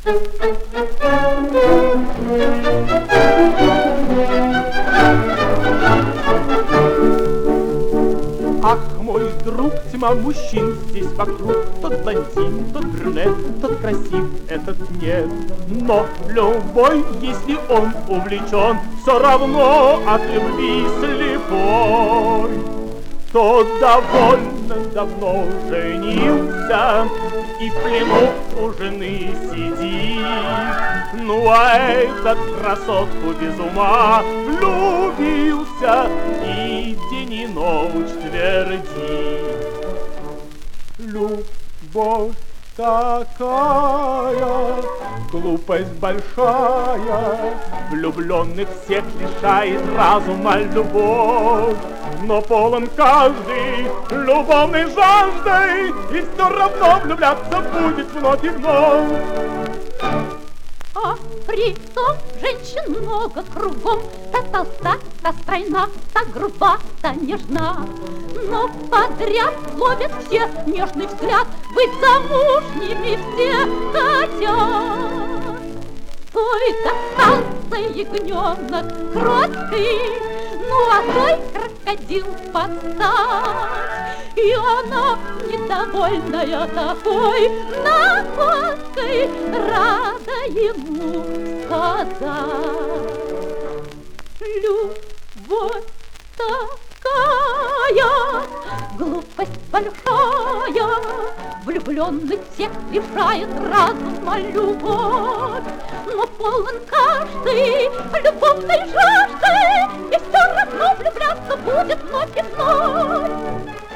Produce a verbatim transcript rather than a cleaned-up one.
Ах, мой друг, тьма мужчин здесь вокруг. Тот блондин, тот брюнет, тот красив, этот нет. Но любой, если он увлечен, все равно от любви слепой. Тот довольно давно женился и в плену у жены сидит. Ну а этот красотку без ума влюбился и день и ночь твердит. Любовь такая, глупость большая, влюбленных всех лишает разума любовь. Но полон каждый любовной жаждой, и все равно влюбляться будет вновь и вновь. А при том женщин много кругом, та толста, та стройна, та груба, та нежна. Но подряд ловят все нежный взгляд, быть замужними все хотят. Той достался ягненок кроткий, ну а той крокодил подстать. И она, недовольная такой находкой, рада ему сказать. Любовь такая, глупость большая, влюбленных всех лишает разума любовь. Но полон каждый любовной жажды, и все равно влюбляться будет вновь и вновь.